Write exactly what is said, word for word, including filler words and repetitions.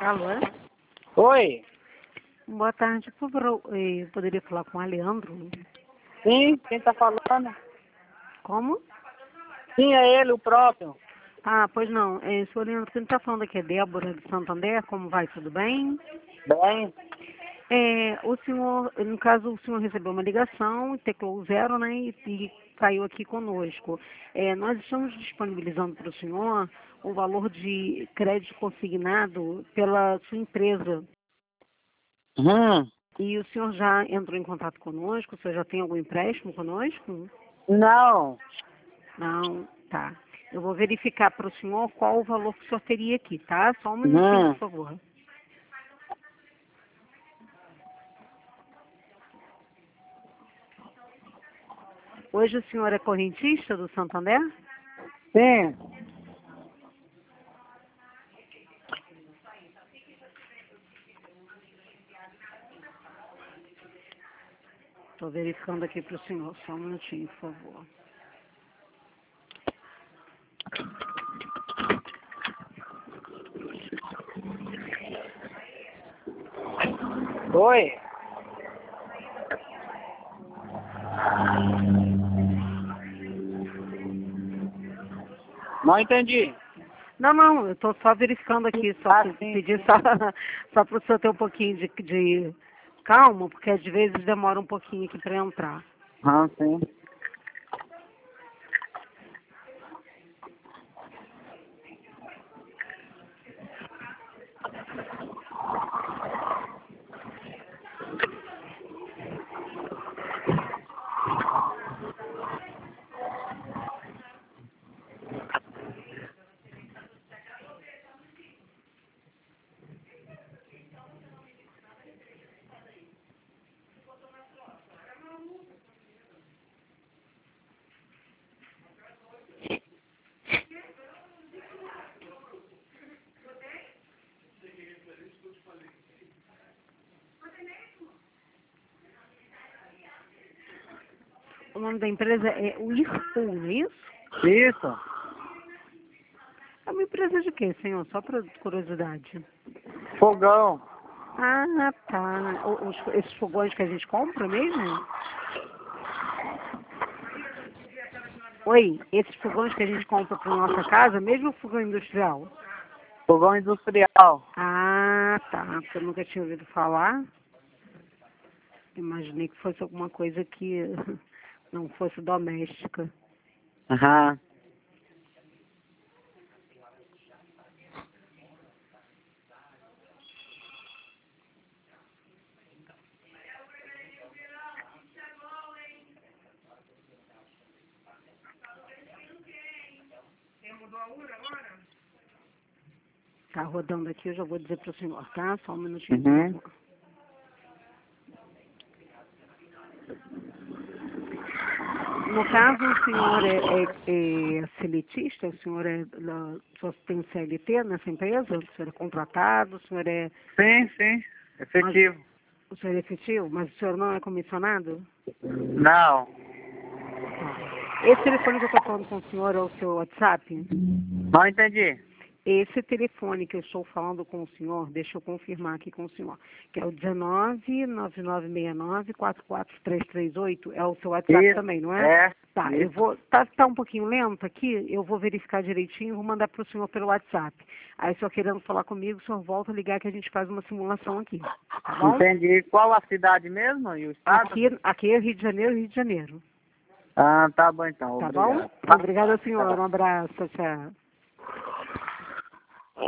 Alô? Oi? Boa tarde, por favor, eu poderia falar com o Leandro? Sim, quem tá falando? Como? Sim, é ele, o próprio. Ah, pois não, é, senhor Leandro, quem está falando aqui é Débora de Santander, como vai, tudo bem? Bem, É, o senhor, no caso, o senhor recebeu uma ligação, teclou o zero, né, e, e caiu aqui conosco. É, nós estamos disponibilizando para o senhor o valor de crédito consignado pela sua empresa. hum, E o senhor já entrou em contato conosco? O senhor já tem algum empréstimo conosco? não, Não, tá. Eu vou verificar para o senhor qual o valor que o senhor teria aqui, tá? Só um minutinho, hum, por favor. Hoje o senhor é correntista do Santander? sim, Estou verificando aqui para o senhor. Só um minutinho, por favor. oi? Não entendi. Não, não, eu estou só verificando aqui, só Ah, pe- sim, pedir sim. só, só para o senhor ter um pouquinho de, de calma, porque às vezes demora um pouquinho aqui para entrar. Ah, sim. O nome da empresa é Whirlpool, não é isso? Isso, É uma empresa de quê, senhor? Só por curiosidade. fogão. Ah, tá. O- Os, esses fogões que a gente compra mesmo? Oi, esses fogões que a gente compra para nossa casa, mesmo fogão industrial? Fogão industrial. Ah, tá. Porque eu nunca tinha ouvido falar. Imaginei que fosse alguma coisa que não fosse doméstica. Aham. Tá rodando aqui, eu já vou dizer para o senhor, tá? Só um minutinho, por Uhum. favor. No caso, o senhor é, é, é seletista? O senhor é, lá- o senhor tem C L T nessa empresa? O senhor é contratado? O senhor é, Sim, sim, mas, efetivo. o senhor é efetivo? Mas o senhor não é comissionado? Não, Tá. Esse telefone que eu estou falando com o senhor é o seu WhatsApp? não entendi. Esse telefone que eu estou falando com o senhor, deixa eu confirmar aqui com o senhor, que é o dezenove, nove nove seis nove, quatro quatro três três oito, é o seu WhatsApp Isso, também, não é? é, Tá, eu isso. vou, tá, tá um pouquinho lento aqui, eu vou verificar direitinho e vou mandar para o senhor pelo WhatsApp. Aí, se o senhor querendo falar comigo, o senhor volta a ligar que a gente faz uma simulação aqui, tá bom? Entendi. Qual a cidade mesmo e o estado? Aqui, aqui é Rio de Janeiro, Rio de Janeiro, Ah, tá bom então, tá bom? obrigado. Obrigada, senhor, um abraço, tchau.